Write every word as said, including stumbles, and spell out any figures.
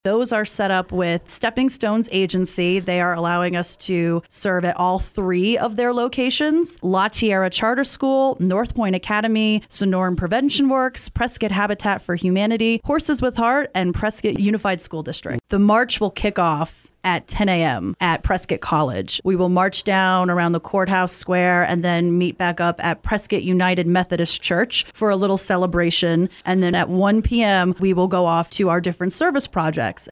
Those are set up with Stepping Stones Agency. They are allowing us to serve at all three of their locations: La Tierra Charter School, North Point Academy, Sonoran Prevention Works, Prescott Habitat for Humanity, Horses with Heart, and Prescott Unified School District. The march will kick off at ten a.m. at Prescott College. We will march down around the courthouse square and then meet back up at Prescott United Methodist Church for a little celebration. And then at one p.m., we will go off to our different service projects.